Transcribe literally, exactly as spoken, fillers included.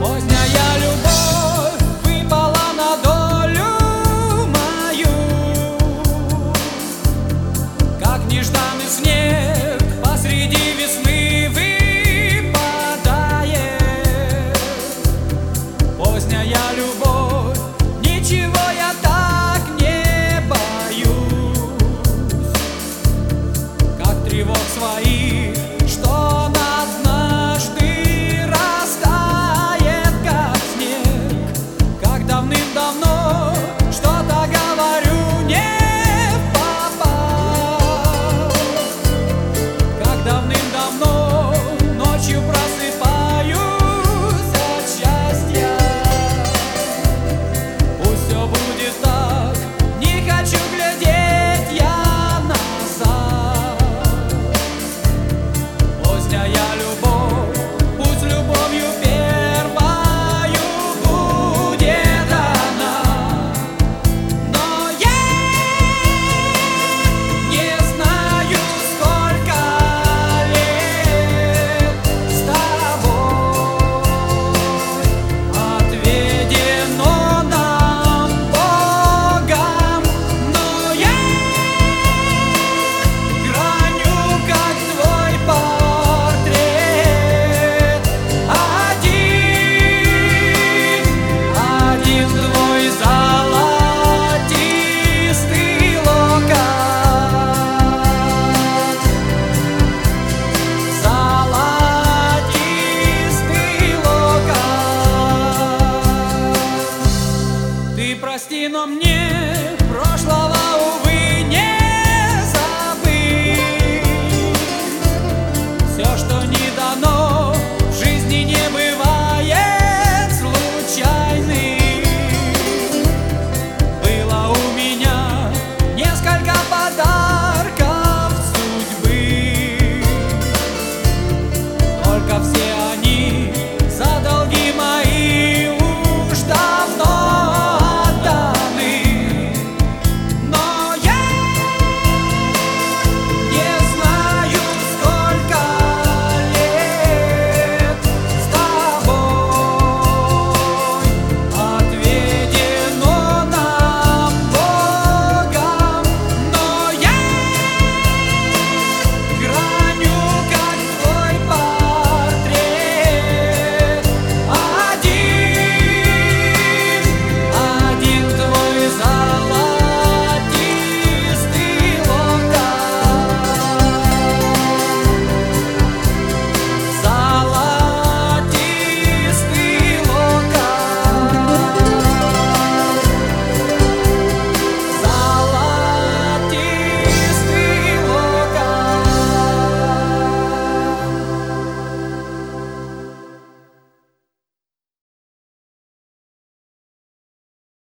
Поздняя любовь выпала на долю мою, как нежданный снег посреди весны выпадает. Поздняя любовь, ничего я так не боюсь, как тревог своих, что однажды растает, как снег. Как давным-давно что-то говорю не в попад, как давным-давно ночью просыпаюсь от счастья. Пусть все будет так, не хочу глядеть я назад. Поздняя любовь, пусть любовью первою будет она, но я не знаю, сколько лет с тобой отведено нам Богом, но я граню, как твой портрет, один, один твой золотистый локон, золотистый локон. Ты прости, но мне